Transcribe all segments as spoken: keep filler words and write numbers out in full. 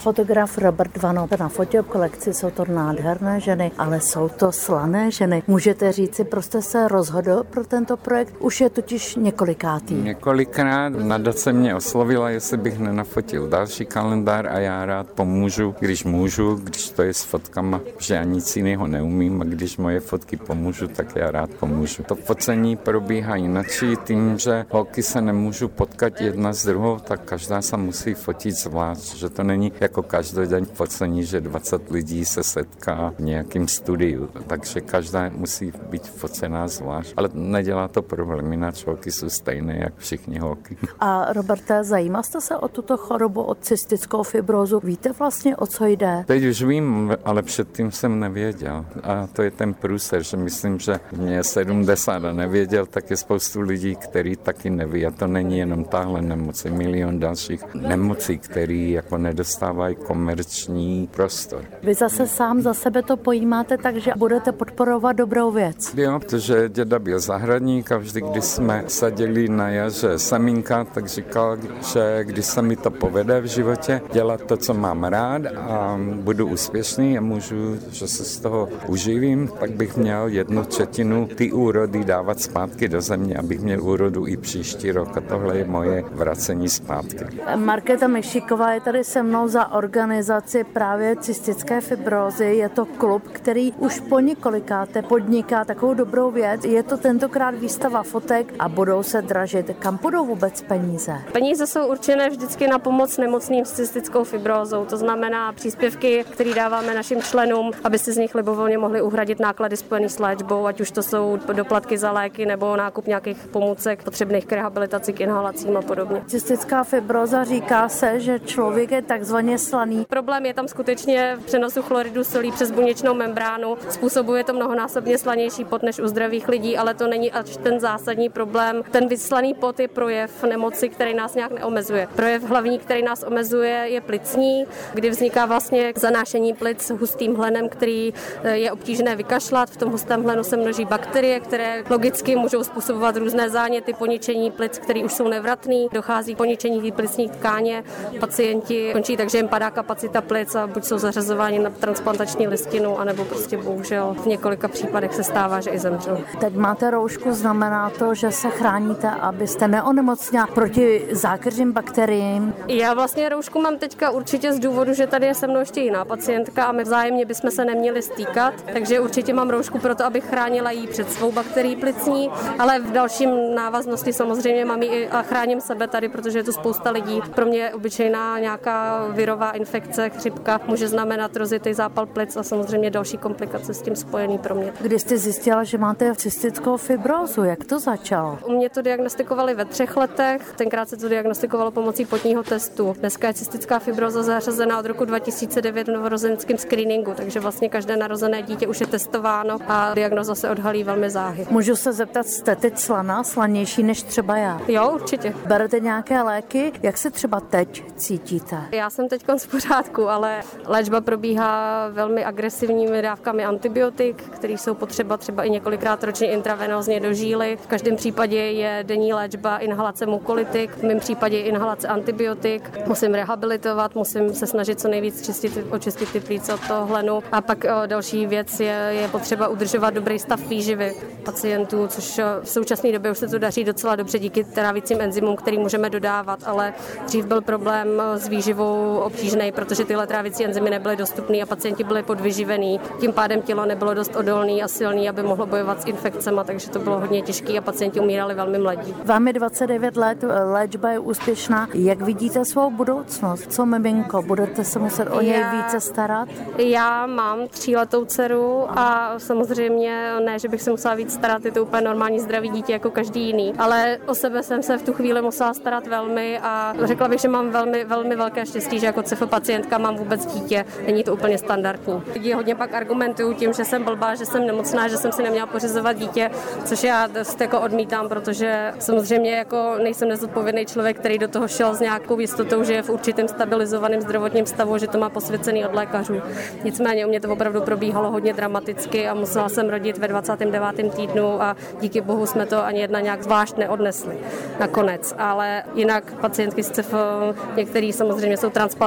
Fotograf Robert Vano na fotokolekci, jsou to nádherné ženy, ale jsou to slané ženy. Můžete říci, proč jste se rozhodl pro tento projekt? Už je totiž několikátý. Několikrát nadace mě oslovila, jestli bych nenafotil další kalendář a já rád pomůžu, když můžu, když to je s fotkama, že já nic jiného neumím a když moje fotky pomůžu, tak já rád pomůžu. To focení probíhá jinačí, tím, že holky se nemůžu potkat jedna s druhou, tak každá se musí fotit zvlášť, že to není jako každodenní focení, že dvacet lidí se setká v nějakém studiu, takže každá musí být focená zvlášť, ale nedělá to problém, jinak holky jsou stejné, jak všichni holky. A Roberte, zajímal jste se o tuto chorobu, o cystickou fibrózu? Víte vlastně, o co jde? Teď už vím, ale předtím jsem nevěděl. A to je ten průser, že myslím, že mě sedmdesát a nevěděl, tak je spoustu lidí, který taky neví. A to není jenom tahle nemoc, je milion dalších nemocí, který jako nedostávají komerční prostor. Vy zase sám za sebe to pojímáte tak, že budete podporovat dobrou věc. Jo, protože děda byl zahradník a vždy, když jsme sadili na jaře semínka, tak říkal, že když se mi to povede v životě, dělat to, co mám rád a budu úspěšný a můžu, že se z toho uživím, tak bych měl jednu třetinu ty úrody dávat zpátky do země, abych měl úrodu i příští rok a tohle je moje vracení zpátky. Markéta Myšíková je tady se mnou za organizaci právě cystické fibrózy. Je to klub, který už po několikáté podniká takovou dobrou věc. Je to tentokrát výstava fotek a budou se dražit. Kam půjdou vůbec peníze? Peníze jsou určené vždycky na pomoc nemocným s cystickou fibrózou. To znamená příspěvky, které dáváme našim členům, aby si z nich libovolně mohli uhradit náklady spojené s léčbou, ať už to jsou doplatky za léky nebo nákup nějakých pomůcek potřebných k rehabilitaci, k inhalacím a podobně. Cystická fibróza, říká se, že člověk je takzvaně slaný. Problém je tam skutečně v přenosu chloridu solí přes buněčnou membránu. Způsobuje to mnohonásobně slanější pot než u zdravých lidí, ale to není až ten zásadní problém. Ten vyslaný pot je projev nemoci, který nás nějak neomezuje. Projev hlavní, který nás omezuje, je plicní, kdy vzniká vlastně zanášení plic hustým hlenem, který je obtížné vykašlat. V tom hustém hlenu se množí bakterie, které logicky můžou způsobovat různé záněty, poničení plic, které už jsou nevratný. Dochází k poničení plicní tkáně. Pacienti končí tak, že jim padá kapacita plic a buď jsou zařazováni na transplantační listinu, anebo prostě bohužel v několika případech se stává, že i zemřou. Teď máte roušku, znamená to, že se chráníte, abyste neonemocněla proti zákeřným bakteriím? Já vlastně roušku mám teďka určitě z důvodu, že tady je se mnou ještě jiná pacientka a my vzájemně bychom se neměli stýkat, takže určitě mám roušku proto, abych chránila jí před svou bakterií plicní, ale v dalším návaznosti samozřejmě mám ji a chráním sebe tady, protože je tu spousta lidí. Pro mě obyčejná nějaká virová infekce, chřipka může znamenat rozjetý zápal plic a samozřejmě další komplikace s tím spojený pro mě. Kdy jste zjistila, že máte cystickou fibrózu, jak to začalo? U mě to diagnostikovali ve třech letech, tenkrát se to diagnostikovalo pomocí potního testu. Dneska je cystická fibróza zařazena od roku dva tisíce devět v novorozeneckém screeningu, takže vlastně každé narozené dítě už je testováno a diagnoza se odhalí velmi záhy. Můžu se zeptat, jste teď slaná, slanější než třeba já? Jo, určitě. Berete nějaké léky? Jak se třeba teď cítíte? Já jsem teď v pořádku, ale léčba probíhá velmi agresivními dávkami antibiotik, které jsou potřeba třeba i několikrát ročně intravenózně do žíly. V každém případě je denní léčba inhalace mukolytik, v mém případě inhalace antibiotik. Musím rehabilitovat, musím se snažit co nejvíc čistit, očistit ty plíce od toho hlenu. A pak o, další věc je, je potřeba udržovat dobrý stav výživy pacientů, což v současné době už se to daří docela dobře díky trávicím enzymům, který můžeme dodávat, ale dřív byl problém s výživou obtížný, protože tyhle trávicí enzymy nebyly dostupné a pacienti byli podvyživení. Tím pádem tělo nebylo dost odolný a silný, aby mohlo bojovat s infekcemi, takže to bylo hodně těžké a pacienti umírali velmi mladí. Vám je dvacet devět let, léčba je úspěšná. Jak vidíte svou budoucnost? Co miminko? Budete se muset o něj já, více starat? Já mám tříletou dceru a samozřejmě ne, že bych se musela víc starat, je to úplně normální zdravý dítě jako každý jiný, ale o sebe jsem se v tu chvíli musela starat velmi a řekla bych, že mám velmi, velmi velké štěstí, že jako C F pacientka mám vůbec dítě, není to úplně standardní. Lidi hodně pak argumentují tím, že jsem blbá, že jsem nemocná, že jsem si neměla pořizovat dítě, což já dost jako odmítám, protože samozřejmě jako nejsem nezodpovědný člověk, který do toho šel s nějakou jistotou, že je v určitém stabilizovaném zdravotním stavu, že to má posvěcený od lékařů. Nicméně u mě to opravdu probíhalo hodně dramaticky a musela jsem rodit ve dvacátém devátém týdnu a díky bohu jsme to ani jedna nějak zvlášť neodnesli nakonec, ale jinak pacientky z C F, některý samozřejmě jsou transplantační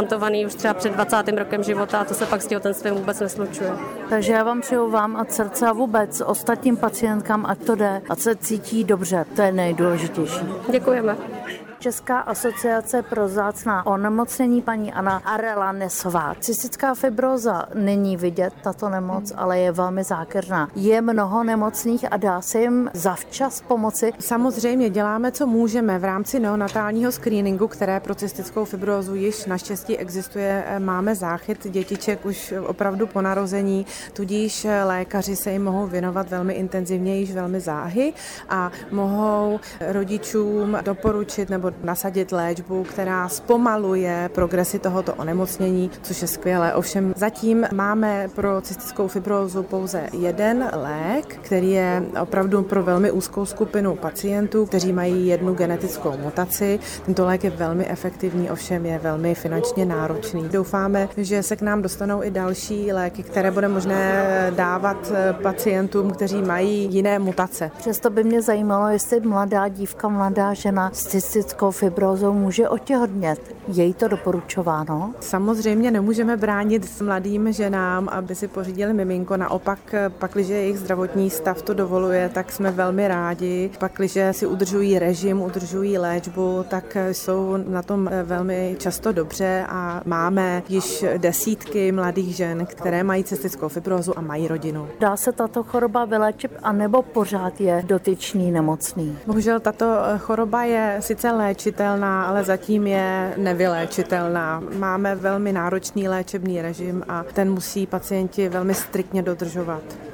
diagnostikovaný už třeba před dvacátým rokem života a to se pak s těhotenstvím vůbec neslučuje. Takže já vám přeju vám a srdce a vůbec ostatním pacientkám, ať to jde, ať se cítí dobře. To je nejdůležitější. Děkujeme. Česká asociace pro vzácná onemocnění paní Anna Arela Nesová. Cystická fibróza není vidět, tato nemoc, ale je velmi zákeřná. Je mnoho nemocných a dá se jim zavčas pomoci? Samozřejmě děláme, co můžeme. V rámci neonatálního screeningu, které pro cystickou fibrózu již naštěstí existuje, máme záchyt dětiček už opravdu po narození, tudíž lékaři se jim mohou věnovat velmi intenzivně již velmi záhy a mohou rodičům doporučit nebo nasadit léčbu, která zpomaluje progresi tohoto onemocnění, což je skvělé. Ovšem zatím máme pro cystickou fibrózu pouze jeden lék, který je opravdu pro velmi úzkou skupinu pacientů, kteří mají jednu genetickou mutaci. Tento lék je velmi efektivní, ovšem je velmi finančně náročný. Doufáme, že se k nám dostanou i další léky, které bude možné dávat pacientům, kteří mají jiné mutace. Přesto by mě zajímalo, jestli mladá dívka, mladá žena s cystickou fibrózou může otěhotnět. Je jí to doporučováno? Samozřejmě nemůžeme bránit mladým ženám, aby si pořídili miminko. Naopak, pakliže jejich zdravotní stav to dovoluje, tak jsme velmi rádi. Pakliže si udržují režim, udržují léčbu, tak jsou na tom velmi často dobře a máme již desítky mladých žen, které mají cystickou fibrózu a mají rodinu. Dá se tato choroba vyléčit, anebo pořád je dotyčný nemocný? Bohužel tato choroba je sice léčitelná, ale zatím je nevyléčitelná. Máme velmi náročný léčebný režim a ten musí pacienti velmi striktně dodržovat.